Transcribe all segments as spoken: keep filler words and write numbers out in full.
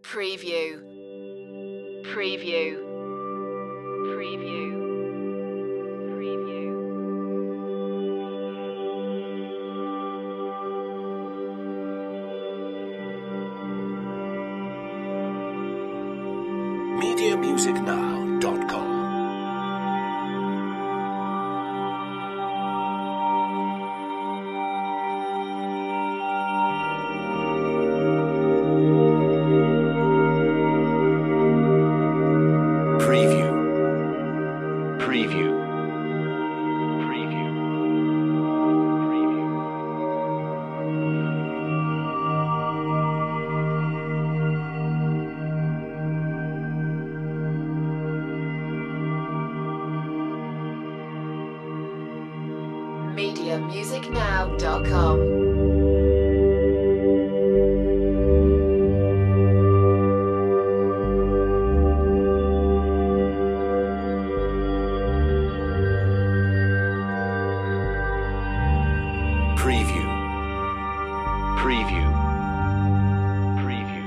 Preview. Preview. Preview. Preview. media music now dot com Preview. Preview. Preview. Preview. media music now dot com. Preview. Preview. Preview.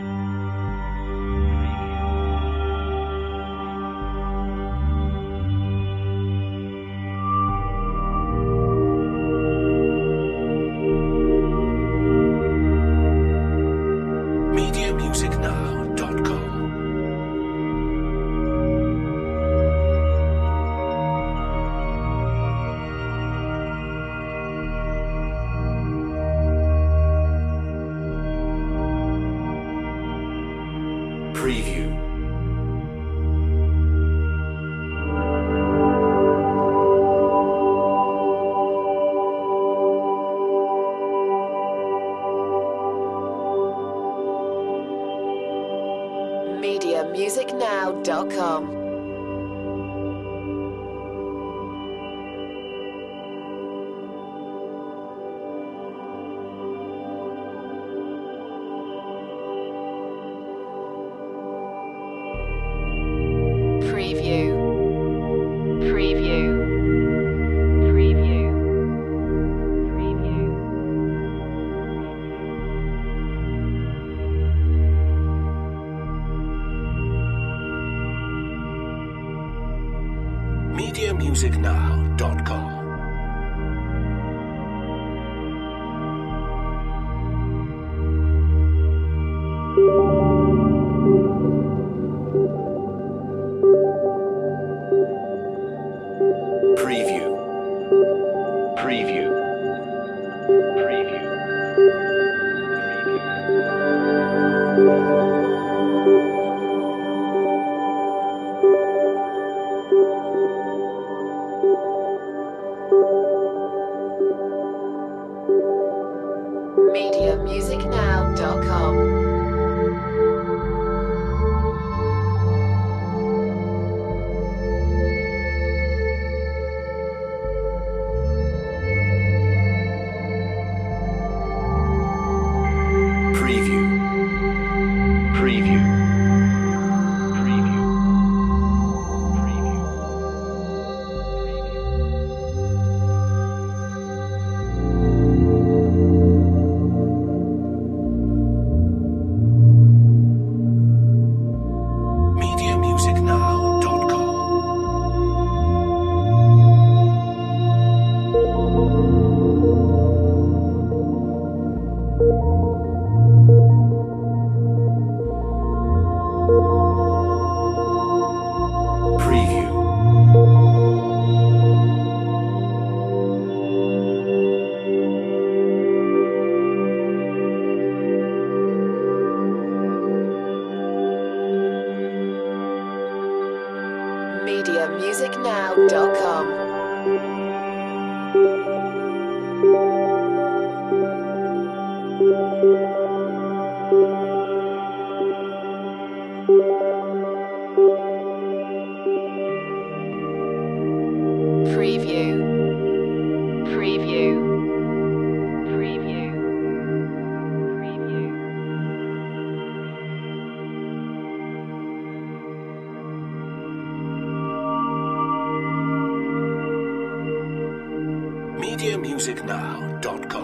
media music now dot com Preview. media music now dot com. Preview. Preview. Preview. Preview. media music now dot com Preview. Preview. Preview. media music now dot com. Preview. Preview. Preview. Preview. media music now dot com Preview. media music now dot com. Preview. Preview. Preview. Preview. media music now dot com